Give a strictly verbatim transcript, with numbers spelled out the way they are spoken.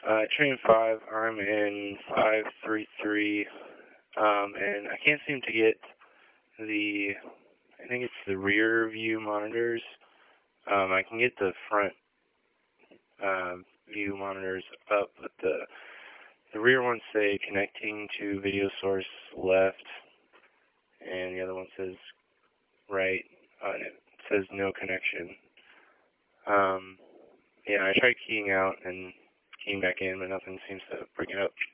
Uh, train five, I'm in five three three, um, and I can't seem to get the, I think it's the rear view monitors. Um, I can get the front uh, view monitors up, but the, the rear ones say connecting to video source left, and the other one says right, uh, it says no connection. Um, yeah, I tried keying out and keying back in, but nothing seems to bring it up.